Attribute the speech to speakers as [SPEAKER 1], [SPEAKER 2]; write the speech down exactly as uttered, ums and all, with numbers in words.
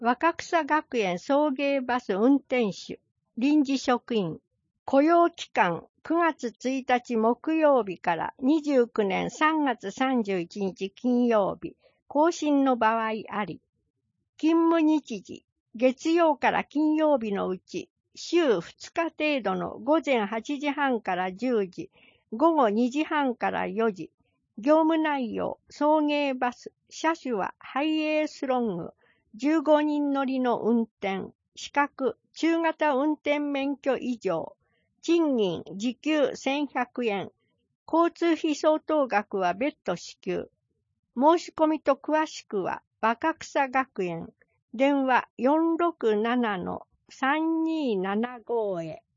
[SPEAKER 1] 若草学園送迎バス運転手、臨時職員、雇用期間くがつついたち木曜日からにじゅうきゅうねんさんがつさんじゅういちにち金曜日、更新の場合あり。勤務日時、月曜から金曜日のうち、週ふつか程度の午前はちじはんからじゅうじ、午後にじはんからよじ。業務内容、送迎バス、車種はハイエースロング、じゅうごにん乗りの運転、資格、中型運転免許以上、賃金、時給せんひゃくえん、交通費相当額は別途支給。申し込みと詳しくは、若草学園、電話 よんろくななのさんにーななご へ。